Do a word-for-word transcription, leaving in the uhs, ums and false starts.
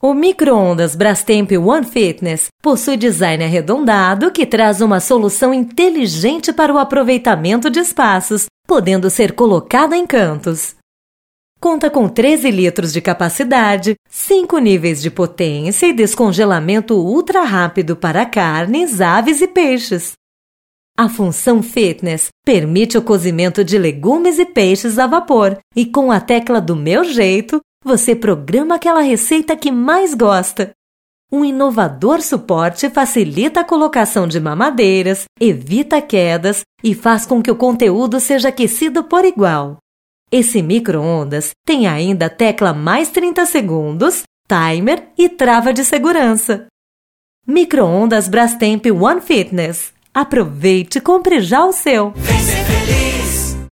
O micro-ondas Brastemp One Fitness possui design arredondado que traz uma solução inteligente para o aproveitamento de espaços, podendo ser colocado em cantos. Conta com treze litros de capacidade, cinco níveis de potência e descongelamento ultra rápido para carnes, aves e peixes. A função Fitness permite o cozimento de legumes e peixes a vapor e com a tecla do Meu Jeito, você programa aquela receita que mais gosta. Um inovador suporte facilita a colocação de mamadeiras, evita quedas e faz com que o conteúdo seja aquecido por igual. Esse micro-ondas tem ainda a tecla mais trinta segundos, timer e trava de segurança. Micro-ondas Brastemp One Fitness. Aproveite e compre já o seu!